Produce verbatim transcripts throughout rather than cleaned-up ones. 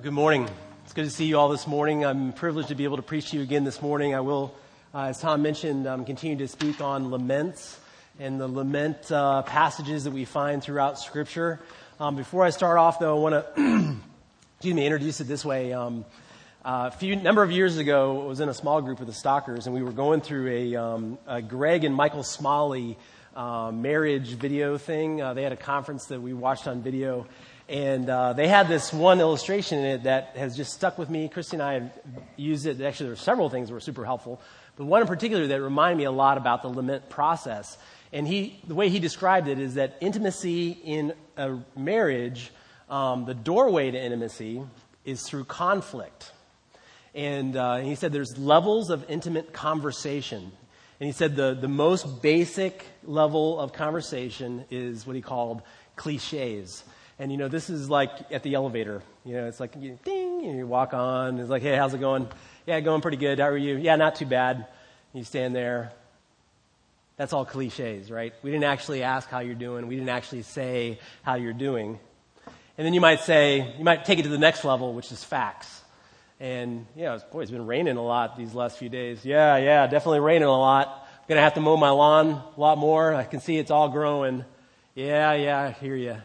Good morning. It's good to see you all this morning. I'm privileged to be able to preach to you again this morning. I will, uh, as Tom mentioned, um, continue to speak on laments and the lament uh, passages that we find throughout Scripture. Um, before I start off, though, I want to excuse me, introduce it this way. Um, uh, a few number of years ago, I was in a small group with the Stalkers, and we were going through a, um, a Greg and Michael Smalley uh, marriage video thing. Uh, they had a conference that we watched on video. And uh, they had this one illustration in it that has just stuck with me. Christy and I have used it. Actually, there were several things that were super helpful, but one in particular that reminded me a lot about the lament process. And he, the way he described it is that intimacy in a marriage, um, the doorway to intimacy is through conflict. And uh, he said there's levels of intimate conversation. And he said the, the most basic level of conversation is what he called cliches. And, you know, this is like at the elevator. You know, it's like, you, ding, and you walk on. It's like, hey, how's it going? Yeah, going pretty good. How are you? Yeah, not too bad. You stand there. That's all cliches, right? We didn't actually ask how you're doing. We didn't actually say how you're doing. And then you might say, you might take it to the next level, which is facts. And, yeah, boy, it's been raining a lot these last few days. Yeah, yeah, definitely raining a lot. I'm going to have to mow my lawn a lot more. I can see it's all growing. Yeah, yeah, I hear you.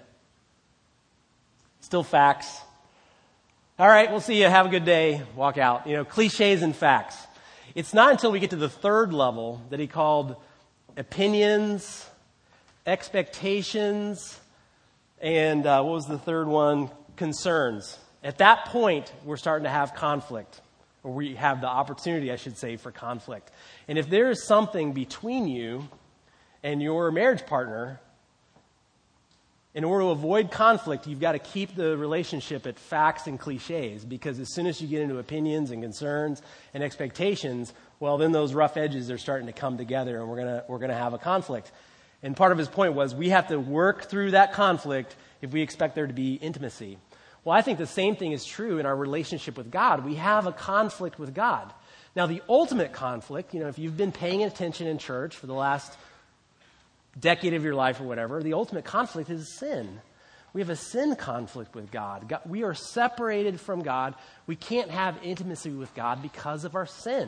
Still facts. All right, we'll see you. Have a good day. Walk out. You know, cliches and facts. It's not until we get to the third level that he called opinions, expectations, and uh, what was the third one? Concerns. At that point, we're starting to have conflict, or we have the opportunity, I should say, for conflict. And if there is something between you and your marriage partner, in order to avoid conflict, you've got to keep the relationship at facts and cliches, because as soon as you get into opinions and concerns and expectations, well, then those rough edges are starting to come together, and we're gonna we're gonna have a conflict. And part of his point was we have to work through that conflict if we expect there to be intimacy. Well, I think the same thing is true in our relationship with God. We have a conflict with God. Now, the ultimate conflict, you know, if you've been paying attention in church for the last decade of your life or whatever, the ultimate conflict is sin. We have a sin conflict with God. God. We are separated from God. We can't have intimacy with God because of our sin.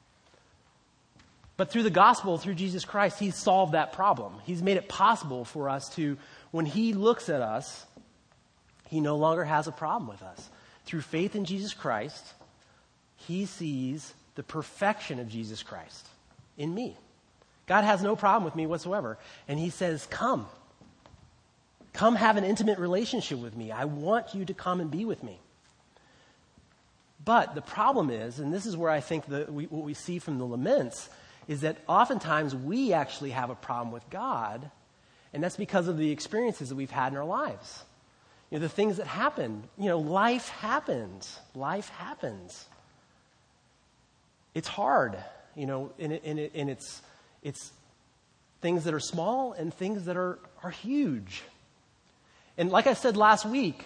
But through the gospel, through Jesus Christ, He's solved that problem. He's made it possible for us to, when He looks at us, He no longer has a problem with us. Through faith in Jesus Christ, He sees the perfection of Jesus Christ in me. God has no problem with me whatsoever. And He says, come. Come have an intimate relationship with me. I want you to come and be with me. But the problem is, and this is where I think that we, what we see from the laments, is that oftentimes we actually have a problem with God, and that's because of the experiences that we've had in our lives. You know, the things that happen. You know, life happens. Life happens. It's hard, you know, and, it, and, it, and it's... It's things that are small and things that are, are huge. And like I said last week,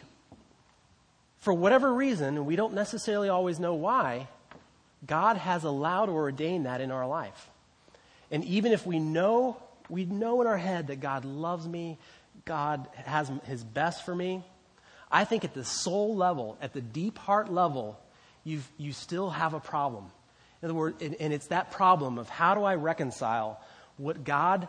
for whatever reason, and we don't necessarily always know why, God has allowed or ordained that in our life. And even if we know, we know in our head that God loves me, God has His best for me, I think at the soul level, at the deep heart level, you you still have a problem. In other words, and, and it's that problem of how do I reconcile what God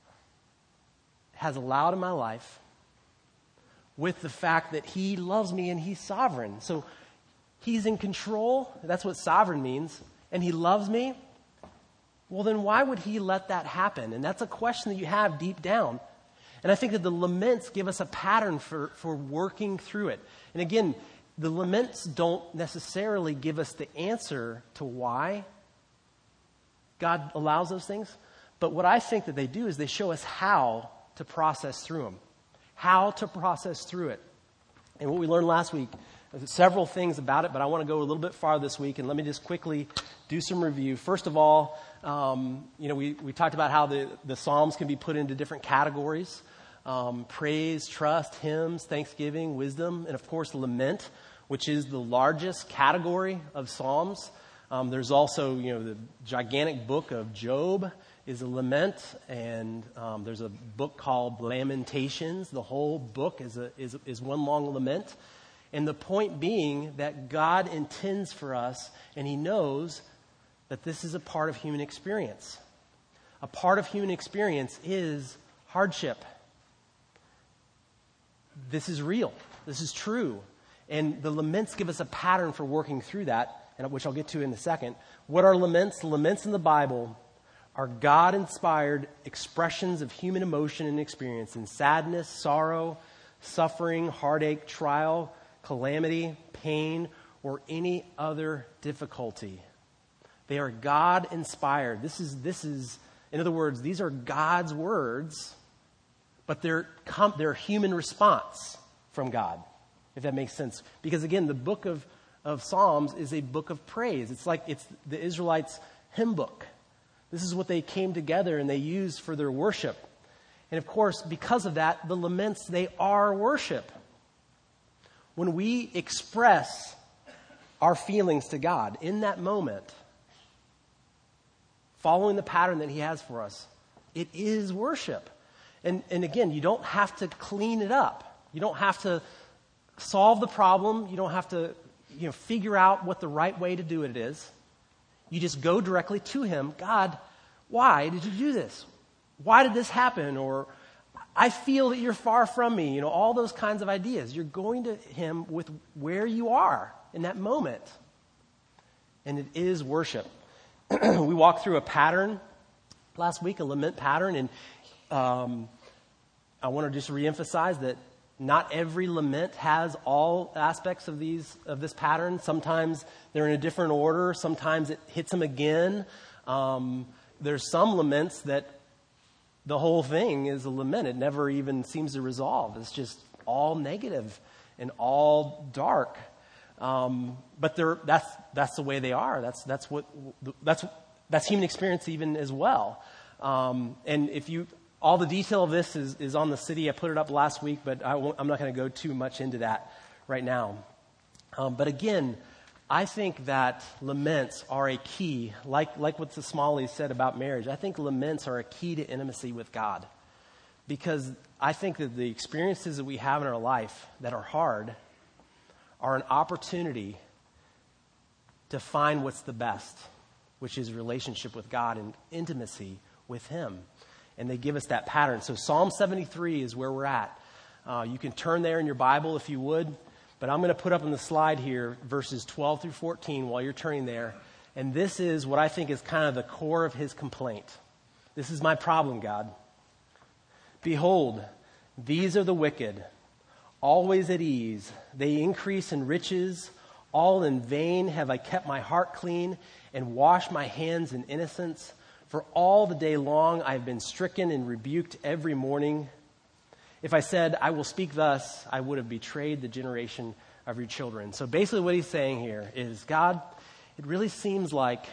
has allowed in my life with the fact that He loves me and He's sovereign. So He's in control. That's what sovereign means. And He loves me. Well, then why would He let that happen? And that's a question that you have deep down. And I think that the laments give us a pattern for, for working through it. And again, the laments don't necessarily give us the answer to why God allows those things. But what I think that they do is they show us how to process through them. How to process through it. And what we learned last week, several things about it, but I want to go a little bit farther this week. And let me just quickly do some review. First of all, um, you know, we, we talked about how the, the Psalms can be put into different categories. Um, praise, trust, hymns, thanksgiving, wisdom, and of course lament, which is the largest category of Psalms. Um, there's also, you know, the gigantic book of Job is a lament, and um, there's a book called Lamentations. The whole book is a, is is one long lament. And the point being that God intends for us, and he knows that this is a part of human experience. A part of human experience is hardship. This is real. This is true. And the laments give us a pattern for working through that, and which I'll get to in a second. What are laments? The laments in the Bible are God-inspired expressions of human emotion and experience in sadness, sorrow, suffering, heartache, trial, calamity, pain, or any other difficulty. They are God-inspired. This is, this is, in other words, these are God's words, but they're, com- they're human response from God, if that makes sense. Because again, the book of, of Psalms is a book of praise. It's like it's the Israelites' hymn book. This is what they came together and they used for their worship. And of course, because of that, the laments, they are worship. When we express our feelings to God in that moment, following the pattern that he has for us, it is worship. And, and again, you don't have to clean it up. You don't have to solve the problem. You don't have to, you know, figure out what the right way to do it is. You just go directly to him. God, why did you do this? Why did this happen? Or I feel that you're far from me. You know, all those kinds of ideas. You're going to him with where you are in that moment. And it is worship. We walked through a pattern last week, a lament pattern. And um, I want to just reemphasize that not every lament has all aspects of these of this pattern. Sometimes they're in a different order. Sometimes it hits them again. Um, there's some laments that the whole thing is a lament. It never even seems to resolve. It's just all negative and all dark. Um, but they're, that's that's the way they are. That's that's what that's that's human experience even as well. Um, and if you all the detail of this is, is on the city. I put it up last week, but I won't, I'm not going to go too much into that right now. Um, but again, I think that laments are a key, like, like what the Smalleys said about marriage. I think laments are a key to intimacy with God. Because I think that the experiences that we have in our life that are hard are an opportunity to find what's the best, which is relationship with God and intimacy with him. And they give us that pattern. So Psalm seventy-three is where we're at. Uh, you can turn there in your Bible if you would. But I'm going to put up on the slide here verses twelve through fourteen while you're turning there. And this is what I think is kind of the core of his complaint. This is my problem, God. Behold, these are the wicked, always at ease. They increase in riches. All in vain have I kept my heart clean and washed my hands in innocence. For all the day long I have been stricken and rebuked every morning. If I said, I will speak thus, I would have betrayed the generation of your children. So basically what he's saying here is, God, it really seems like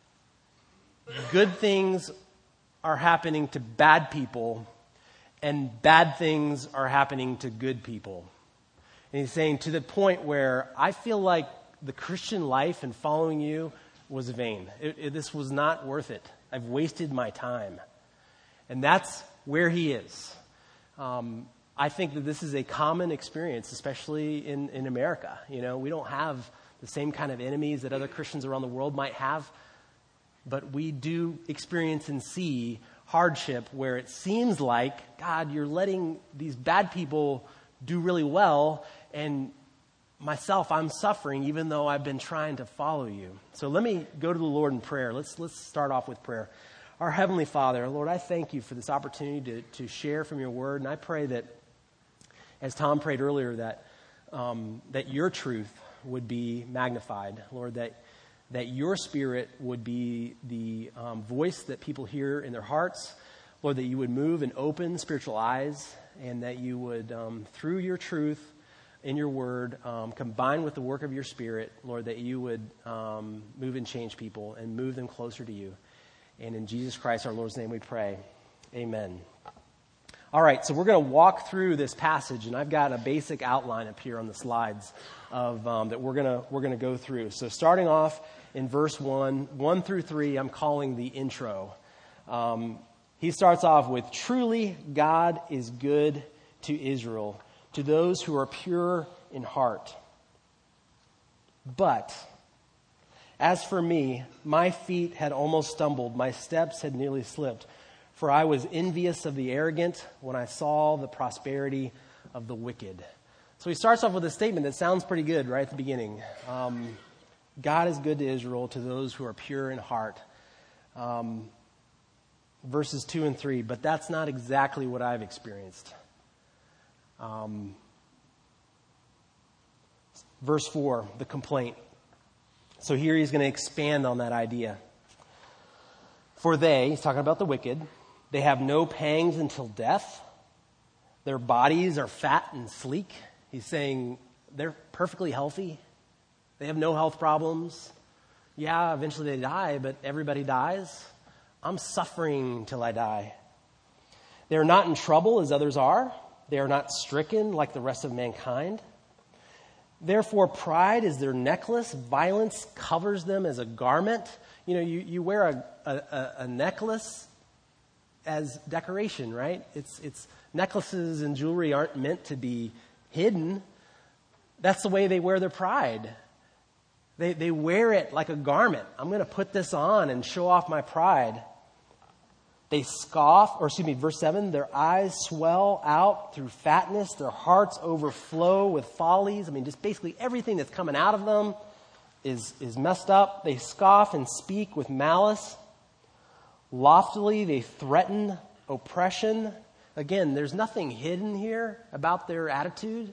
good things are happening to bad people and bad things are happening to good people. And he's saying to the point where I feel like the Christian life and following you was vain. It, it, this was not worth it. I've wasted my time. And that's where he is. Um, I think that this is a common experience, especially in, in America. You know, we don't have the same kind of enemies that other Christians around the world might have, but we do experience and see hardship where it seems like, God, you're letting these bad people do really well, and myself, I'm suffering even though I've been trying to follow you. So let me go to the Lord in prayer. Let's let's start off with prayer. Our Heavenly Father, Lord, I thank you for this opportunity to, to share from your word. And I pray that, as Tom prayed earlier, that um, that your truth would be magnified. Lord, that that your spirit would be the um, voice that people hear in their hearts. Lord, that you would move and open spiritual eyes, and that you would, um, through your truth, in your word, um, combined with the work of your spirit, Lord, that you would um, move and change people and move them closer to you. And in Jesus Christ, our Lord's name, we pray. Amen. All right, so we're going to walk through this passage, and I've got a basic outline up here on the slides of um, that we're going to we're going to go through. So starting off in verse one, one through three, I'm calling the intro. Um, he starts off with, "Truly God is good to Israel, to those who are pure in heart. But as for me, my feet had almost stumbled, my steps had nearly slipped, for I was envious of the arrogant when I saw the prosperity of the wicked. So he starts off with a statement that sounds pretty good right at the beginning. Um, God is good to Israel, to those who are pure in heart. Um, verses two and three, but that's not exactly what I've experienced. Um, verse four, the complaint. So here he's going to expand on that idea. For they, he's talking about the wicked, they have no pangs until death. Their bodies are fat and sleek. He's saying they're perfectly healthy. They have no health problems. Yeah, eventually they die, but everybody dies. I'm suffering till I die. They are not in trouble as others are. They are not stricken like the rest of mankind. Therefore, pride is their necklace. Violence covers them as a garment. You know, you, you wear a, a, a necklace as decoration, right? It's, it's necklaces and jewelry aren't meant to be hidden. That's the way they wear their pride. They, they wear it like a garment. I'm going to put this on and show off my pride. They scoff, or excuse me, verse seven, their eyes swell out through fatness. Their hearts overflow with follies. I mean, just basically everything that's coming out of them is, is messed up. They scoff and speak with malice. Loftily, they threaten oppression. Again, there's nothing hidden here about their attitude.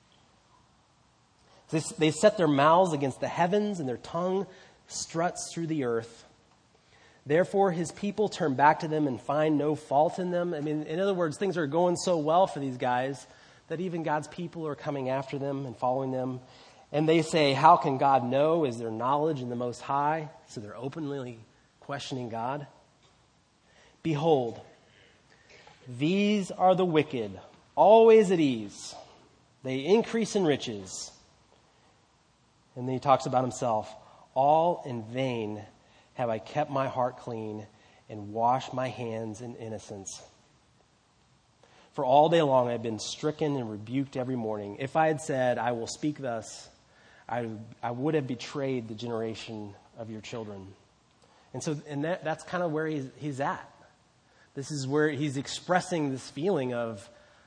They, they set their mouths against the heavens, and their tongue struts through the earth. Therefore, his people turn back to them and find no fault in them. I mean, in other words, things are going so well for these guys that even God's people are coming after them and following them. And they say, how can God know? Is there knowledge in the Most High? So they're openly questioning God. Behold, these are the wicked, always at ease. They increase in riches. And then he talks about himself. All in vain have I kept my heart clean and washed my hands in innocence. For all day long I have been stricken and rebuked every morning. If I had said, I will speak thus, I, I would have betrayed the generation of your children. And so and that, that's kind of where he's, he's at. This is where he's expressing this feeling of,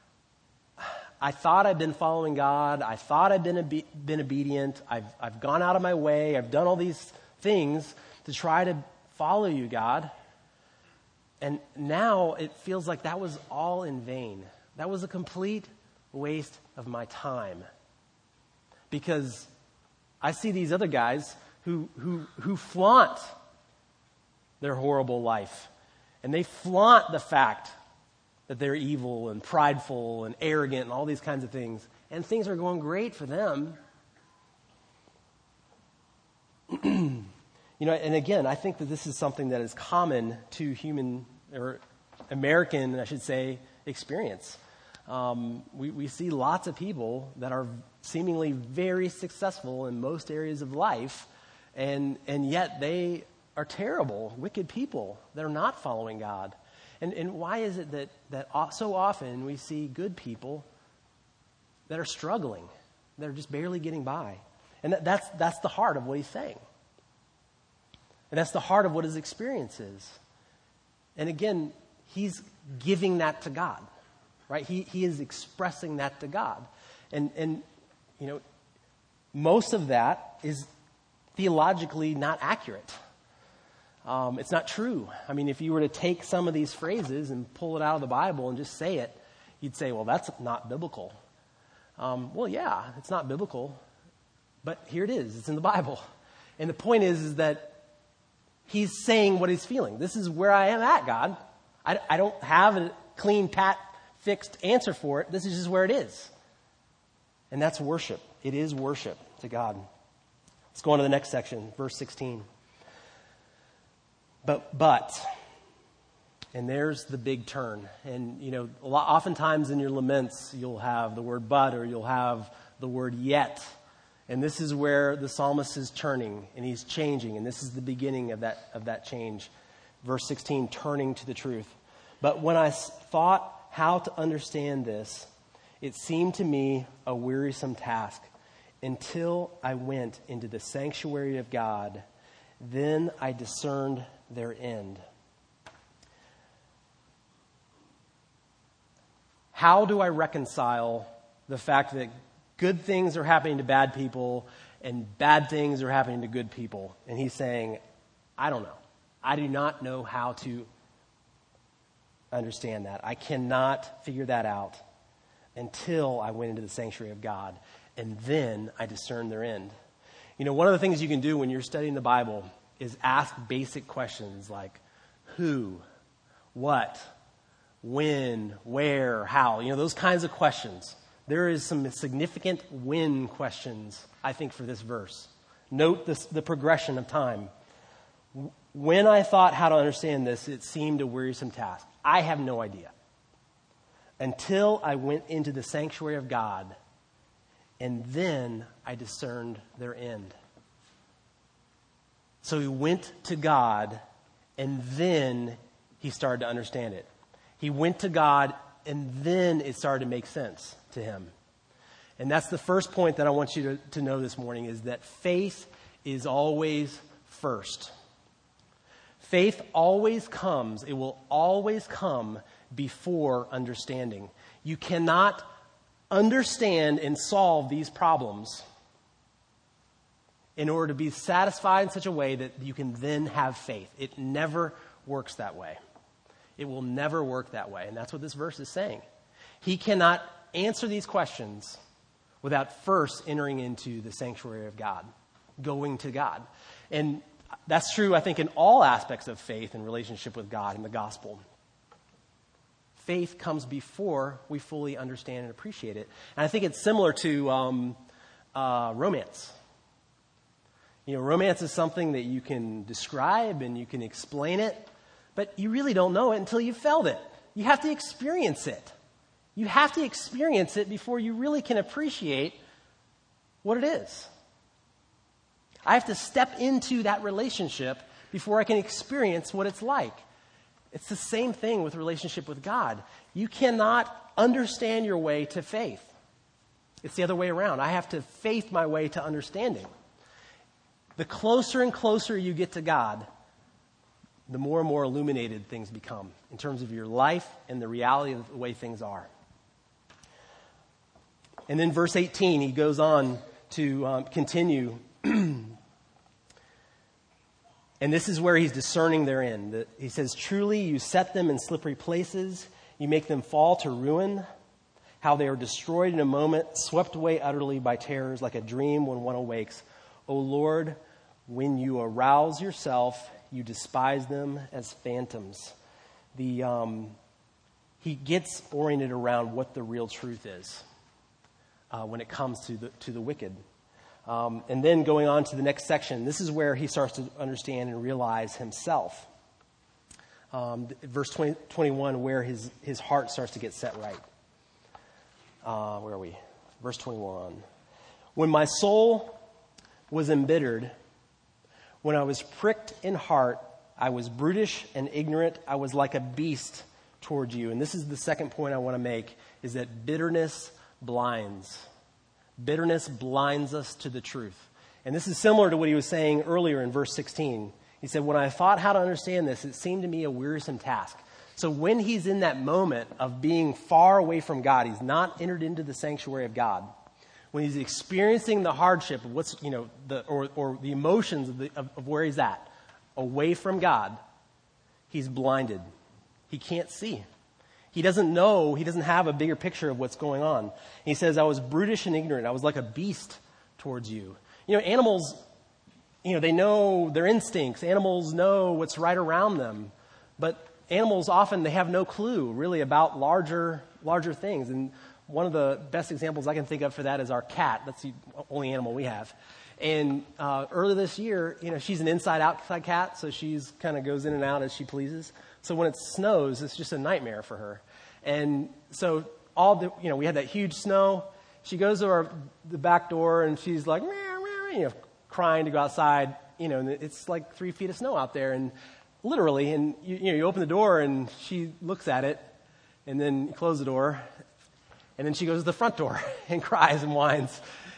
I thought I'd been following God. I thought I'd been, obe- been obedient. I've, I've gone out of my way. I've done all these things to try to follow you, God. And now it feels like that was all in vain. That was a complete waste of my time. Because I see these other guys who who who flaunt their horrible life. And they flaunt the fact that they're evil and prideful and arrogant and all these kinds of things. And things are going great for them. You know, and again, I think that this is something that is common to human, or American, I should say, experience. Um, we, we see lots of people that are seemingly very successful in most areas of life, and and yet they are terrible, wicked people that are not following God. And and why is it that, that so often we see good people that are struggling, that are just barely getting by? And that, that's that's the heart of what he's saying. And that's the heart of what his experience is. And again, he's giving that to God, right? He he is expressing that to God. And, and you know, most of that is theologically not accurate. Um, it's not true. I mean, if you were to take some of these phrases and pull it out of the Bible and just say it, you'd say, well, that's not biblical. Um, well, yeah, it's not biblical. But here it is. It's in the Bible. And the point is, is that he's saying what he's feeling. This is where I am at, God. I, I don't have a clean, pat, fixed answer for it. This is just where it is. And that's worship. It is worship to God. Let's go on to the next section, verse sixteen. But, but, and there's the big turn. And, you know, a lot, oftentimes in your laments, you'll have the word but, or you'll have the word yet. And this is where the psalmist is turning, and he's changing. And this is the beginning of that of that change. Verse sixteen, turning to the truth. But when I thought how to understand this, it seemed to me a wearisome task, until I went into the sanctuary of God. Then I discerned their end. How do I reconcile the fact that good things are happening to bad people and bad things are happening to good people? And he's saying, I don't know. I do not know how to understand that. I cannot figure that out until I went into the sanctuary of God. And then I discerned their end. You know, one of the things you can do when you're studying the Bible is ask basic questions like who, what, when, where, how. You know, those kinds of questions. There is some significant when questions, I think, for this verse. Note this, the progression of time. When I thought how to understand this, it seemed a wearisome task. I have no idea. Until I went into the sanctuary of God, and then I discerned their end. So he went to God, and then he started to understand it. He went to God, and then it started to make sense to him. And that's the first point that I want you to, to know this morning, is that faith is always first. Faith always comes, it will always come before understanding. You cannot understand and solve these problems in order to be satisfied in such a way that you can then have faith. It never works that way. It will never work that way. And that's what this verse is saying. He cannot answer these questions without first entering into the sanctuary of God, going to God. And that's true, I think, in all aspects of faith and relationship with God in the gospel. Faith comes before we fully understand and appreciate it. And I think it's similar to um, uh, romance. You know, romance is something that you can describe and you can explain it, but you really don't know it until you've felt it. You have to experience it. You have to experience it before you really can appreciate what it is. I have to step into that relationship before I can experience what it's like. It's the same thing with relationship with God. You cannot understand your way to faith. It's the other way around. I have to faith my way to understanding. The closer and closer you get to God, the more and more illuminated things become in terms of your life and the reality of the way things are. And then verse eighteen, he goes on to um, continue. And this is where he's discerning their end. He says, truly you set them in slippery places. You make them fall to ruin. How they are destroyed in a moment, swept away utterly by terrors like a dream when one awakes. O Lord, when you arouse yourself, you despise them as phantoms. The um, he gets oriented around what the real truth is uh, when it comes to the to the wicked. Um, and then going on to the next section, this is where he starts to understand and realize himself. Um, verse twenty, twenty-one, where his, his heart starts to get set right. Uh, where are we? Verse twenty-one. When my soul was embittered, when I was pricked in heart, I was brutish and ignorant. I was like a beast toward you. And this is the second point I want to make, is that bitterness blinds. Bitterness blinds us to the truth. And this is similar to what he was saying earlier in verse sixteen. He said, when I thought how to understand this, it seemed to me a wearisome task. So when he's in that moment of being far away from God, he's not entered into the sanctuary of God. When he's experiencing the hardship of what's, you know, the, or, or the emotions of, the, of, of where he's at, away from God, he's blinded. He can't see. He doesn't know, he doesn't have a bigger picture of what's going on. He says, I was brutish and ignorant. I was like a beast towards you. You know, animals, you know, they know their instincts. Animals know what's right around them. But animals often, they have no clue really about larger, larger things. And one of the best examples I can think of for that is our cat. That's the only animal we have. And uh, earlier this year, you know, she's an inside-outside cat, so she's kind of goes in and out as she pleases. So when it snows, it's just a nightmare for her. And so all the, you know, we had that huge snow. She goes to our, the back door and she's like, meow, meow, you know, crying to go outside. You know, and it's like three feet of snow out there, and literally, and you, you know, you open the door and she looks at it, and then you close the door, and then she goes to the front door and cries and whines.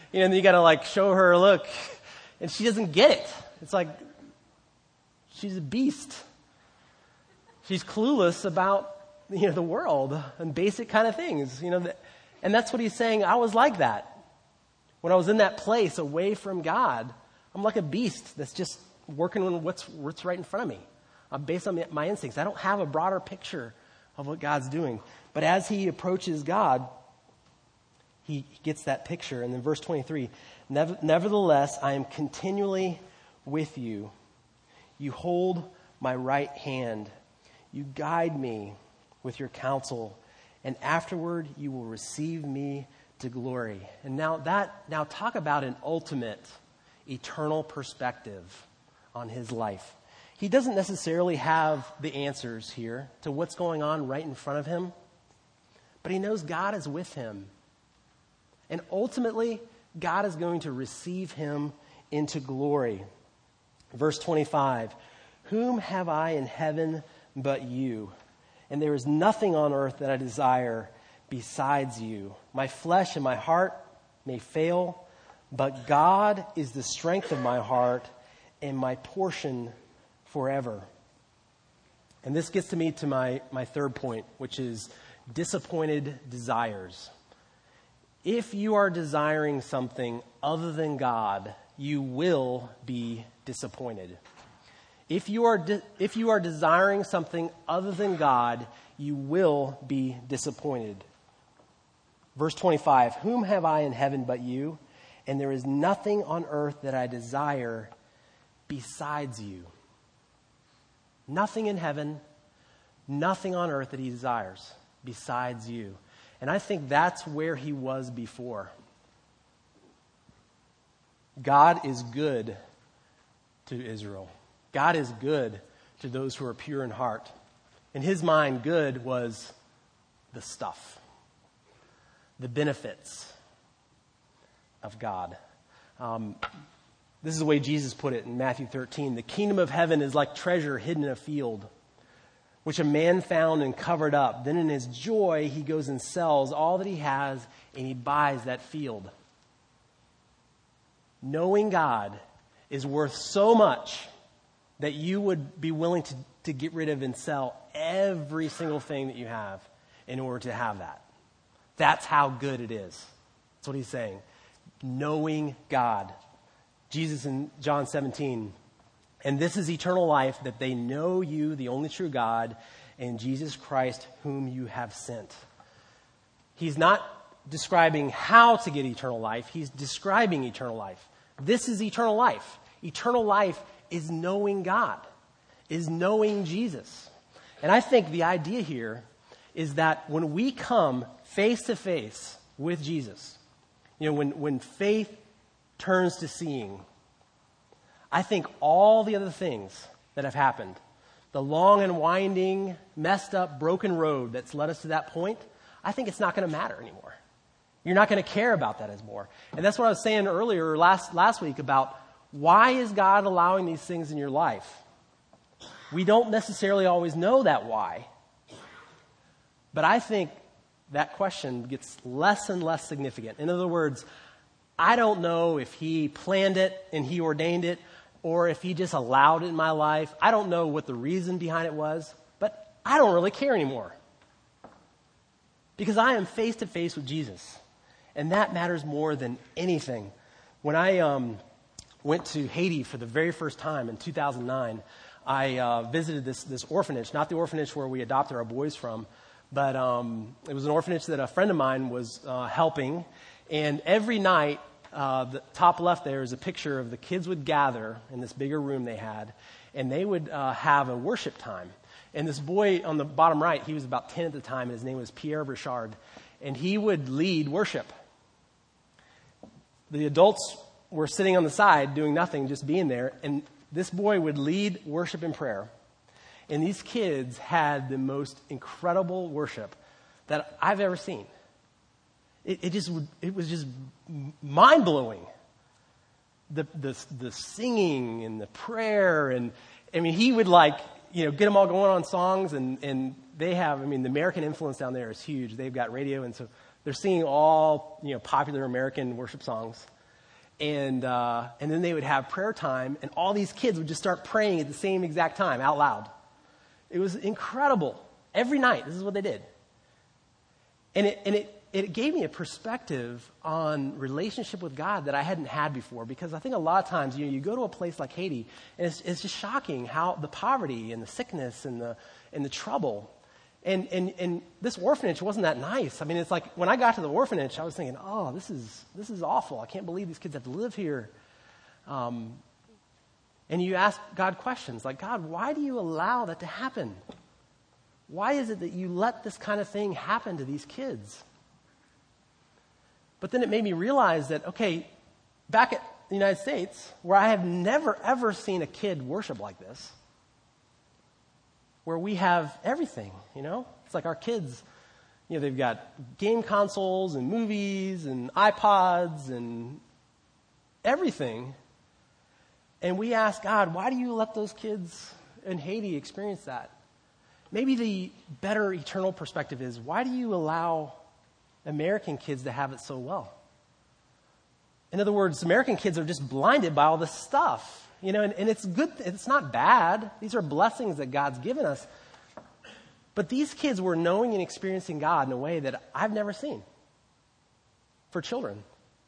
You know, and you got to like show her, look, and she doesn't get it. It's like, she's a beast. She's clueless about, you know, the world and basic kind of things, you know, that, and that's what he's saying. I was like that. When I was in that place away from God, I'm like a beast that's just working on what's, what's right in front of me. I'm based on my instincts. I don't have a broader picture of what God's doing. But as he approaches God, he gets that picture. And then verse twenty-three, nevertheless, I am continually with you. You hold my right hand. You guide me with your counsel. And afterward, you will receive me to glory. And now that, now talk about an ultimate, eternal perspective on his life. He doesn't necessarily have the answers here to what's going on right in front of him, but he knows God is with him. And ultimately, God is going to receive him into glory. Verse twenty-five, whom have I in heaven but you? And there is nothing on earth that I desire besides you. My flesh and my heart may fail, but God is the strength of my heart and my portion forever. And this gets to me to my, my third point, which is disappointed desires. If you are desiring something other than God, you will be disappointed. If you are de- if you are desiring something other than God, you will be disappointed. Verse twenty-five, whom have I in heaven but you? And there is nothing on earth that I desire besides you. Nothing in heaven, nothing on earth that he desires besides you. And I think that's where he was before. God is good to Israel. God is good to those who are pure in heart. In his mind, good was the stuff, the benefits of God. Um, this is the way Jesus put it in Matthew thirteen. The kingdom of heaven is like treasure hidden in a field, which a man found and covered up. Then in his joy, he goes and sells all that he has, and he buys that field. Knowing God is worth so much that you would be willing to, to get rid of and sell every single thing that you have in order to have that. That's how good it is. That's what he's saying. Knowing God. Jesus in John seventeen, and this is eternal life, that they know you, the only true God, and Jesus Christ, whom you have sent. He's not describing how to get eternal life. He's describing eternal life. This is eternal life. Eternal life is knowing God, is knowing Jesus. And I think the idea here is that when we come face to face with Jesus, you know, when, when faith turns to seeing, I think all the other things that have happened, the long and winding, messed up, broken road that's led us to that point, I think it's not going to matter anymore. You're not going to care about that as more. And that's what I was saying earlier, last, last week, about why is God allowing these things in your life? We don't necessarily always know that why. But I think that question gets less and less significant. In other words, I don't know if he planned it and he ordained it, or if he just allowed it in my life. I don't know what the reason behind it was, but I don't really care anymore. Because I am face to face with Jesus. And that matters more than anything. When I um, went to Haiti for the very first time in two thousand nine, I uh, visited this, this orphanage, not the orphanage where we adopted our boys from, but um, it was an orphanage that a friend of mine was uh, helping. And every night, uh, the top left there is a picture of the kids would gather in this bigger room they had, and they would uh, have a worship time. And this boy on the bottom right, he was about ten at the time, and his name was Pierre Richard, and he would lead worship. The adults were sitting on the side doing nothing, just being there, and this boy would lead worship and prayer. And these kids had the most incredible worship that I've ever seen. It, it just it was just mind-blowing. The, the the singing and the prayer, and I mean, he would like, you know, get them all going on songs, and, and they have, I mean, the American influence down there is huge. They've got radio, and so they're singing all, you know, popular American worship songs. And uh, and then they would have prayer time, and all these kids would just start praying at the same exact time, out loud. It was incredible. Every night, this is what they did. And it and it, it gave me a perspective on relationship with God that I hadn't had before, because I think a lot of times, you know, you go to a place like Haiti, and it's, it's just shocking how the poverty and the sickness and the and the trouble. And, and and this orphanage wasn't that nice. I mean, it's like when I got to the orphanage, I was thinking, oh, this is this is awful. I can't believe these kids have to live here. Um, and you ask God questions like, God, why do you allow that to happen? Why is it that you let this kind of thing happen to these kids? But then it made me realize that, okay, back at the United States, where I have never, ever seen a kid worship like this, where we have everything, you know? It's like our kids, you know, they've got game consoles and movies and iPods and everything. And we ask God, why do you let those kids in Haiti experience that? Maybe the better eternal perspective is, why do you allow American kids to have it so well? In other words, American kids are just blinded by all this stuff. You know, and, and it's good. It's not bad. These are blessings that God's given us. But these kids were knowing and experiencing God in a way that I've never seen for children.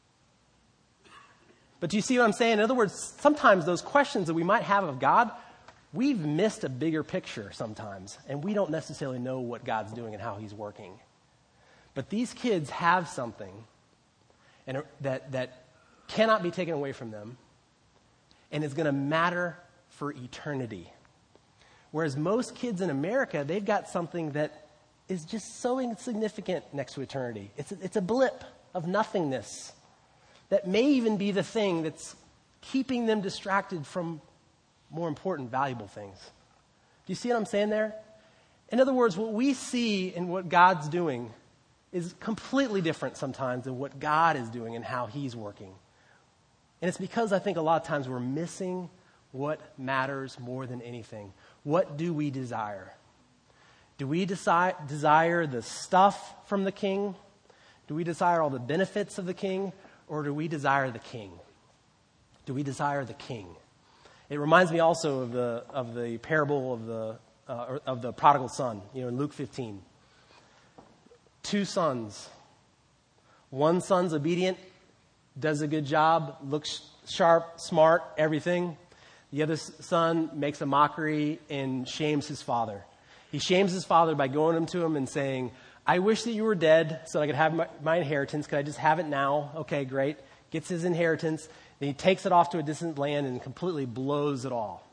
But do you see what I'm saying? In other words, sometimes those questions that we might have of God, we've missed a bigger picture sometimes, and we don't necessarily know what God's doing and how he's working. But these kids have something and that that cannot be taken away from them, and it's going to matter for eternity. Whereas most kids in America, they've got something that is just so insignificant next to eternity. It's a, it's a blip of nothingness that may even be the thing that's keeping them distracted from more important, valuable things. Do you see what I'm saying there? In other words, what we see and what God's doing is completely different sometimes than what God is doing and how he's working. And it's because I think a lot of times we're missing what matters more than anything. What do we desire? Do we desi- desire the stuff from the king? Do we desire all the benefits of the king? Or do we desire the king? Do we desire the king? It reminds me also of the of the parable of the uh, of the prodigal son, you know, in Luke fifteen. Two sons. One son's obedient, does a good job, looks sharp, smart, everything. The other son makes a mockery and shames his father. He shames his father by going up to him and saying, I wish that you were dead so that I could have my, my inheritance. Could I just have it now? Okay, great. Gets his inheritance. Then he takes it off to a distant land and completely blows it all.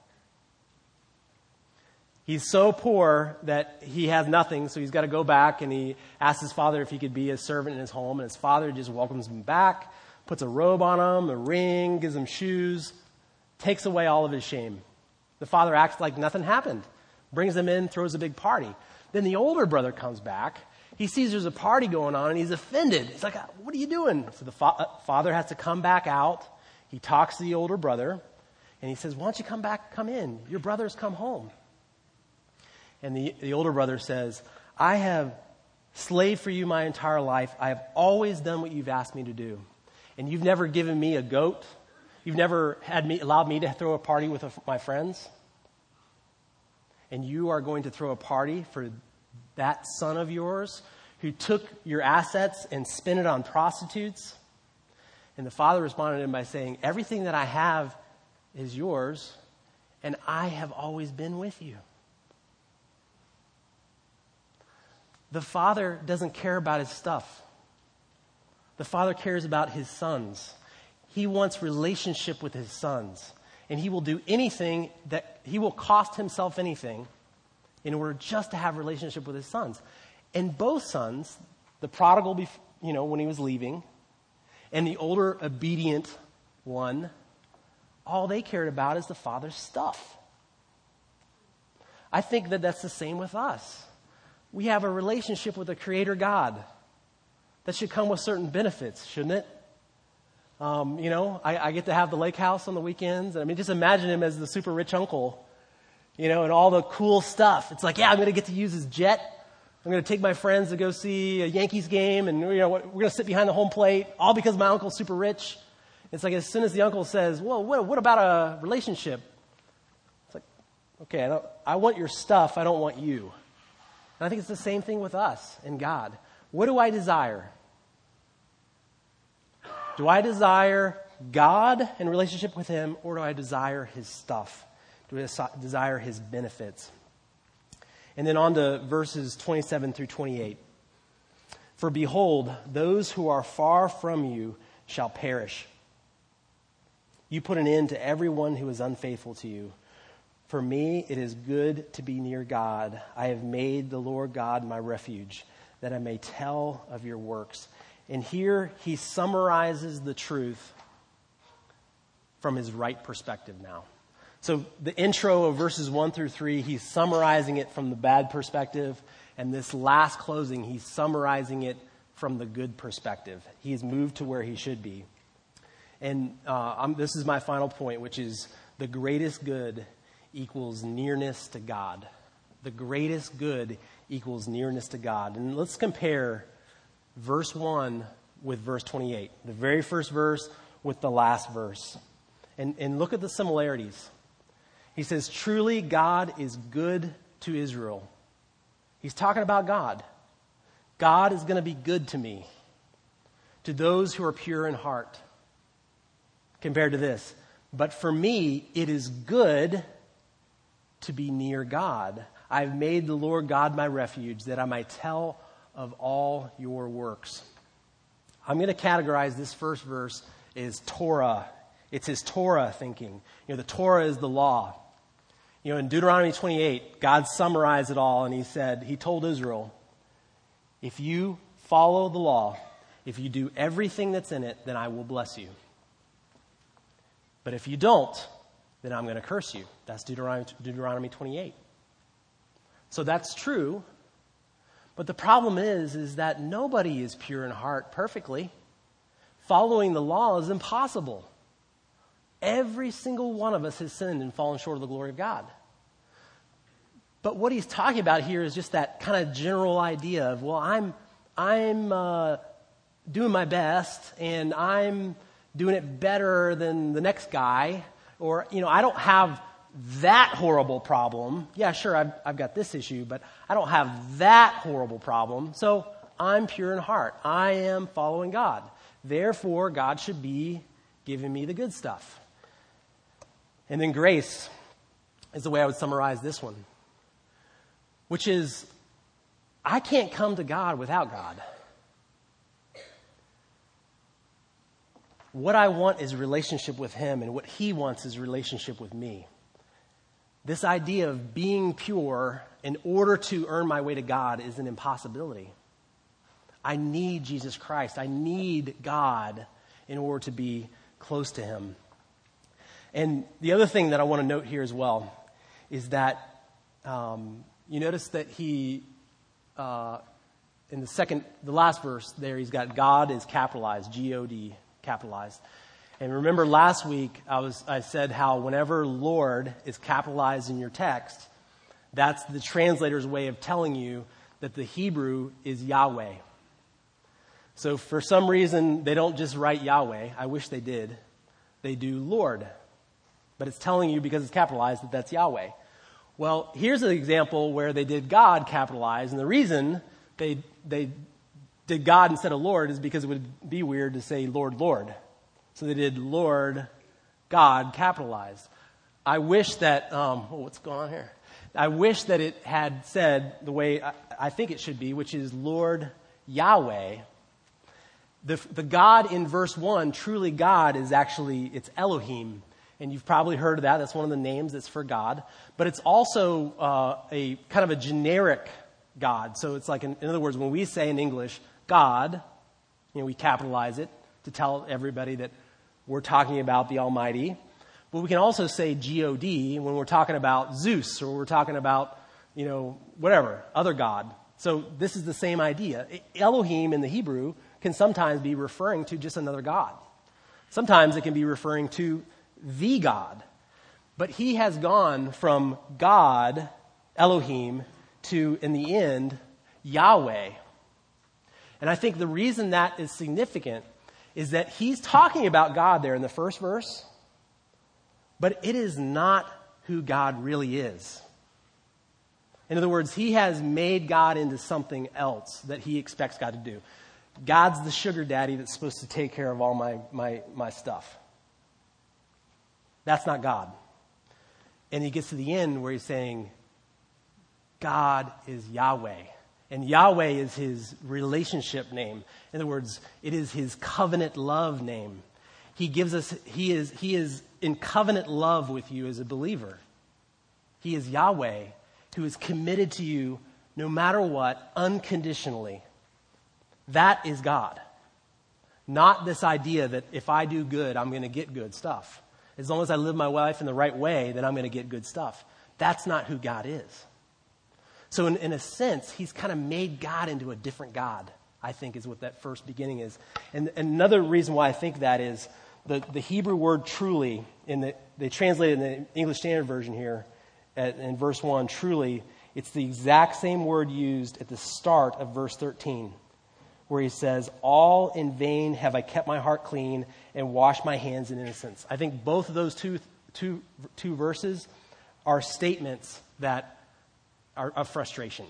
He's so poor that he has nothing, so he's got to go back, and he asks his father if he could be a servant in his home, and his father just welcomes him back, puts a robe on him, a ring, gives him shoes, takes away all of his shame. The father acts like nothing happened, brings him in, throws a big party. Then the older brother comes back. He sees there's a party going on, and he's offended. He's like, what are you doing? So the fa- father has to come back out. He talks to the older brother, and he says, why don't you come back, come in? Your brother's come home. And the, the older brother says, I have slaved for you my entire life. I have always done what you've asked me to do. And you've never given me a goat. You've never had me allowed me to throw a party with a, my friends. And you are going to throw a party for that son of yours who took your assets and spent it on prostitutes. And the father responded to him by saying, everything that I have is yours, and I have always been with you. The father doesn't care about his stuff. The father cares about his sons. He wants relationship with his sons. And he will do anything that, he will cost himself anything in order just to have relationship with his sons. And both sons, the prodigal, you know, when he was leaving, and the older obedient one, all they cared about is the father's stuff. I think that that's the same with us. We have a relationship with the Creator God. That should come with certain benefits, shouldn't it? Um, you know, I, I get to have the lake house on the weekends. I mean, just imagine him as the super rich uncle, you know, and all the cool stuff. It's like, yeah, I'm going to get to use his jet. I'm going to take my friends to go see a Yankees game, and you know, we're going to sit behind the home plate, all because my uncle's super rich. It's like as soon as the uncle says, well, what, what about a relationship? It's like, okay, I, don't, I want your stuff. I don't want you. And I think it's the same thing with us and God. What do I desire? Do I desire God and relationship with him, or do I desire his stuff? Do I desire his benefits? And then on to verses twenty-seven through twenty-eight. For behold, those who are far from you shall perish. You put an end to everyone who is unfaithful to you. For me, it is good to be near God. I have made the Lord God my refuge, that I may tell of your works. And here he summarizes the truth from his right perspective now. So the intro of verses one through three, he's summarizing it from the bad perspective. And this last closing, he's summarizing it from the good perspective. He's moved to where he should be. And uh, I'm, this is my final point, which is the greatest good equals nearness to God. The greatest good equals nearness to God. And let's compare verse one with verse twenty-eight. The very first verse with the last verse. And, and look at the similarities. He says, truly God is good to Israel. He's talking about God. God is going to be good to me, to those who are pure in heart. Compared to this, but for me, it is good to be near God. I've made the Lord God my refuge, that I might tell of all your works. I'm going to categorize this first verse as Torah. It's his Torah thinking. You know, the Torah is the law. You know, in Deuteronomy twenty-eight, God summarized it all, and he said, he told Israel, if you follow the law, if you do everything that's in it, then I will bless you. But if you don't, then I'm going to curse you. That's Deuteronomy, Deuteronomy twenty-eight. So that's true. But the problem is, is that nobody is pure in heart perfectly. Following the law is impossible. Every single one of us has sinned and fallen short of the glory of God. But what he's talking about here is just that kind of general idea of, well, I'm, I'm uh, doing my best, and I'm doing it better than the next guy, or, you know, I don't have that horrible problem. Yeah, sure, I've, I've got this issue, but I don't have that horrible problem. So I'm pure in heart. I am following God. Therefore, God should be giving me the good stuff. And then grace is the way I would summarize this one, which is, I can't come to God without God. What I want is relationship with him, and what he wants is relationship with me. This idea of being pure in order to earn my way to God is an impossibility. I need Jesus Christ. I need God in order to be close to him. And the other thing that I want to note here as well is that um, you notice that he, uh, in the second, the last verse there, he's got God is capitalized, G O D, capitalized. And remember last week I was I said how whenever Lord is capitalized in your text, that's the translator's way of telling you that the Hebrew is Yahweh. So for some reason they don't just write Yahweh. I wish they did. They do Lord. But it's telling you because it's capitalized that that's Yahweh. Well, here's an example where they did God capitalized, and the reason they they did God instead of Lord is because it would be weird to say Lord, Lord. So they did Lord, God capitalized. I wish that, um, oh, what's going on here? I wish that it had said the way I, I think it should be, which is Lord Yahweh. The, the God in verse one, truly God, is actually, it's Elohim. And you've probably heard of that. That's one of the names that's for God. But it's also uh, a kind of a generic God. So it's like, in, in other words, when we say in English, God, you know, we capitalize it to tell everybody that we're talking about the Almighty. But we can also say G O D when we're talking about Zeus, or we're talking about, you know, whatever, other God. So this is the same idea. Elohim in the Hebrew can sometimes be referring to just another God. Sometimes it can be referring to the God. But he has gone from God, Elohim, to, in the end, Yahweh. And I think the reason that is significant is that he's talking about God there in the first verse, but it is not who God really is. In other words, he has made God into something else that he expects God to do. God's the sugar daddy that's supposed to take care of all my, my, my stuff. That's not God. And he gets to the end where he's saying, God is Yahweh. And Yahweh is his relationship name. In other words, it is his covenant love name. He gives us, he is, he is in covenant love with you as a believer. He is Yahweh, who is committed to you no matter what, unconditionally. That is God. Not this idea that if I do good, I'm going to get good stuff. As long as I live my life in the right way, then I'm going to get good stuff. That's not who God is. So in, in a sense, he's kind of made God into a different God, I think is what that first beginning is. And, and another reason why I think that is the, the Hebrew word truly, in the, they translate it in the English Standard Version here at, in verse one, truly, it's the exact same word used at the start of verse thirteen, where he says, all in vain have I kept my heart clean and washed my hands in innocence. I think both of those two, two, two verses are statements that are of frustration.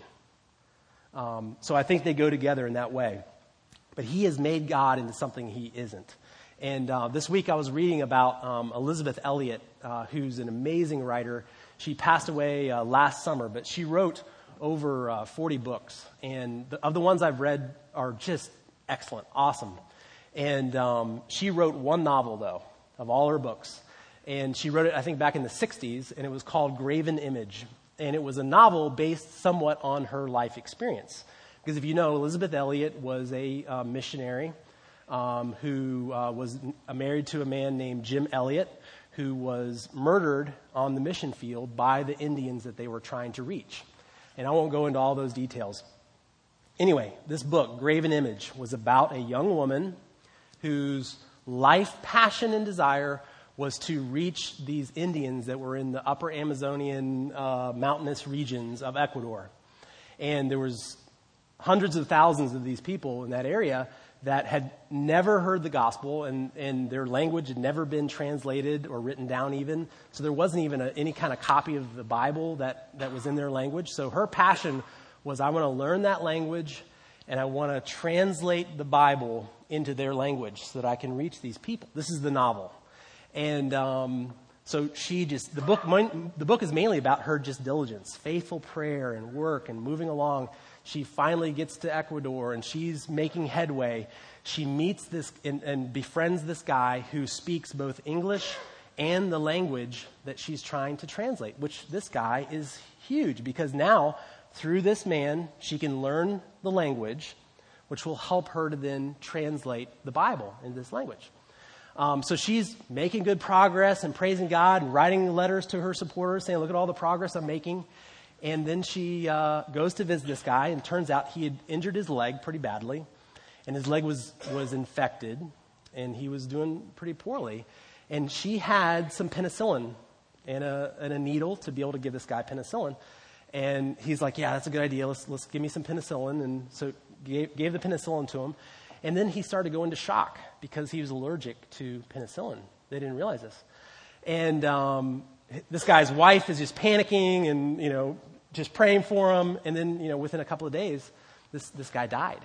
Um, so I think they go together in that way. But he has made God into something he isn't. And uh, this week I was reading about um, Elizabeth Elliot, uh, who's an amazing writer. She passed away uh, last summer, but she wrote over uh, forty books. And the, of the ones I've read are just excellent, awesome. And um, she wrote one novel, though, of all her books. And she wrote it, I think, back in the sixties, and it was called Graven Image. And it was a novel based somewhat on her life experience. Because if you know, Elizabeth Elliot was a uh, missionary um, who uh, was married to a man named Jim Elliot, who was murdered on the mission field by the Indians that they were trying to reach. And I won't go into all those details. Anyway, this book, Graven Image, was about a young woman whose life, passion, and desire was to reach these Indians that were in the upper Amazonian uh, mountainous regions of Ecuador. And there was hundreds of thousands of these people in that area that had never heard the gospel, and, and their language had never been translated or written down even. So there wasn't even a, any kind of copy of the Bible that, that was in their language. So her passion was, I want to learn that language, and I want to translate the Bible into their language so that I can reach these people. This is the novel. And um, so she just, the book, the book is mainly about her just diligence, faithful prayer and work and moving along. She finally gets to Ecuador and she's making headway. She meets this and, and befriends this guy who speaks both English and the language that she's trying to translate, which this guy is huge because now through this man, she can learn the language, which will help her to then translate the Bible in this language. Um, so she's making good progress and praising God and writing letters to her supporters saying, look at all the progress I'm making. And then she uh, goes to visit this guy, and turns out he had injured his leg pretty badly, and his leg was, was infected, and he was doing pretty poorly. And she had some penicillin and a, and a needle to be able to give this guy penicillin. And he's like, yeah, that's a good idea. Let's, let's give me some penicillin. And so gave, gave the penicillin to him. And then he started to go into shock because he was allergic to penicillin. They didn't realize this. And um, this guy's wife is just panicking and, you know, just praying for him. And then, you know, within a couple of days, this, this guy died.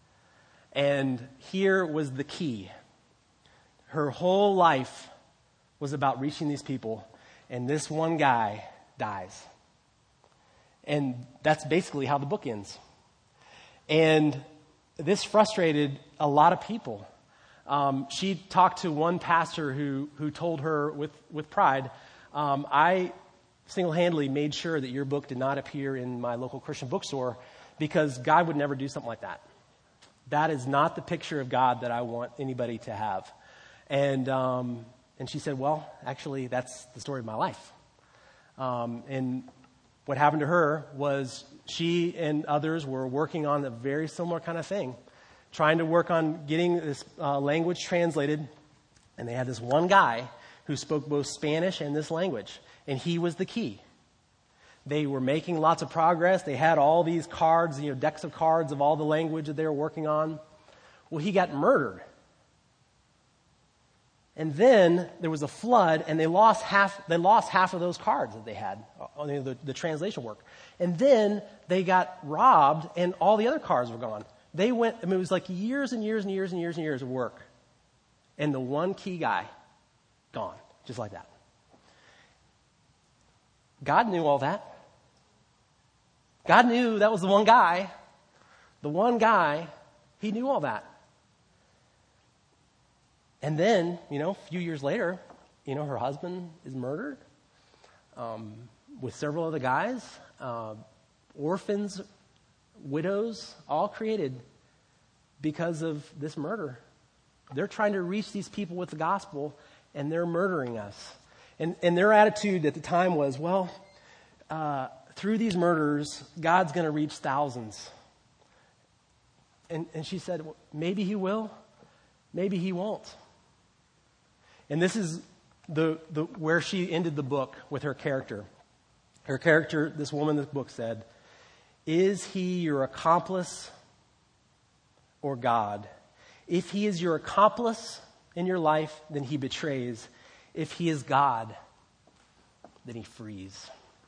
And here was the key. Her whole life was about reaching these people. And this one guy dies. And that's basically how the book ends. And this frustrated a lot of people. Um, she talked to one pastor who who told her with, with pride, um, I single-handedly made sure that your book did not appear in my local Christian bookstore because God would never do something like that. That is not the picture of God that I want anybody to have. And um, and she said, well, actually, that's the story of my life. Um, and what happened to her was she and others were working on a very similar kind of thing, trying to work on getting this uh, language translated. And they had this one guy who spoke both Spanish and this language, and he was the key. They were making lots of progress. They had all these cards, you know, decks of cards of all the language that they were working on. Well, he got murdered And then there was a flood, and they lost half, they lost half of those cards that they had, on the, the, the translation work. And then they got robbed, and all the other cards were gone. They went, I mean, it was like years and years and years and years and years of work. And the one key guy, gone, just like that. God knew all that. God knew that was the one guy. The one guy, he knew all that. And then, you know, a few years later, you know, her husband is murdered um, with several other guys, uh, orphans, widows, all created because of this murder. They're trying to reach these people with the gospel, and they're murdering us. And, and their attitude at the time was, well, uh, through these murders, God's going to reach thousands. And, and she said, well, maybe he will, maybe he won't. And this is the, the where she ended the book with her character. Her character, this woman in the book said, is he your accomplice or God? If he is your accomplice in your life, then he betrays. If he is God, then he frees.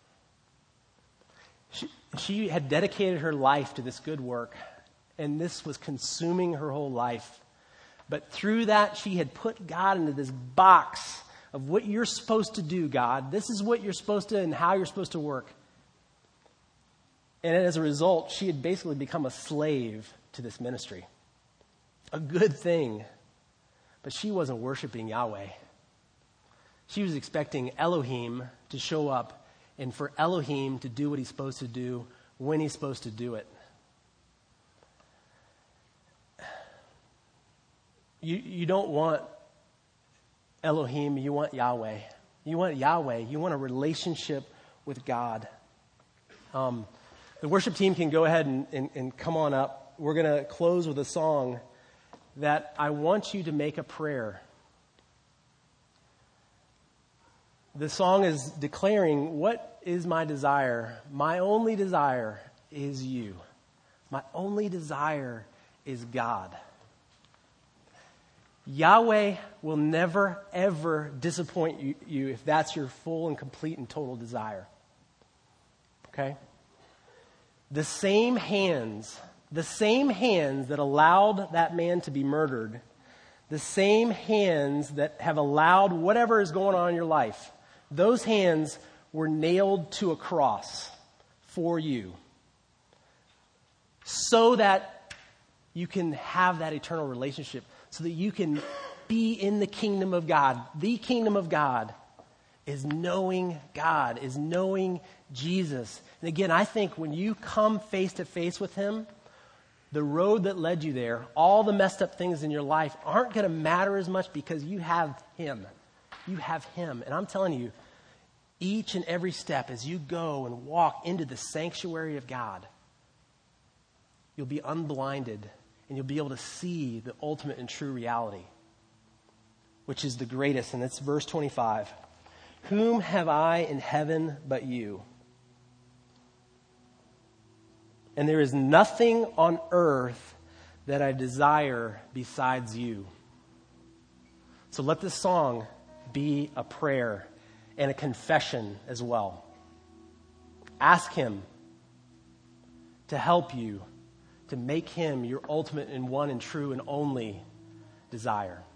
She, she had dedicated her life to this good work, and this was consuming her whole life. But through that, she had put God into this box of what you're supposed to do, God. This is what you're supposed to and how you're supposed to work. And as a result, she had basically become a slave to this ministry. A good thing. But she wasn't worshiping Yahweh. She was expecting Elohim to show up and for Elohim to do what he's supposed to do when he's supposed to do it. You, you don't want Elohim, you want Yahweh. You want Yahweh. You want a relationship with God. Um, the worship team can go ahead and, and, and come on up. We're going to close with a song that I want you to make a prayer. The song is declaring, what is my desire? My only desire is you. My only desire is God. Yahweh will never, ever disappoint you, you if that's your full and complete and total desire. Okay? The same hands, the same hands that allowed that man to be murdered, the same hands that have allowed whatever is going on in your life, those hands were nailed to a cross for you so that you can have that eternal relationship, so that you can be in the kingdom of God. The kingdom of God is knowing God, is knowing Jesus. And again, I think when you come face to face with him, the road that led you there, all the messed up things in your life aren't going to matter as much because you have him. You have him. And I'm telling you, each and every step as you go and walk into the sanctuary of God, you'll be unblinded and you'll be able to see the ultimate and true reality, which is the greatest. And it's verse twenty-five. Whom have I in heaven but you? And there is nothing on earth that I desire besides you. So let this song be a prayer and a confession as well. Ask him to help you to make him your ultimate and one and true and only desire.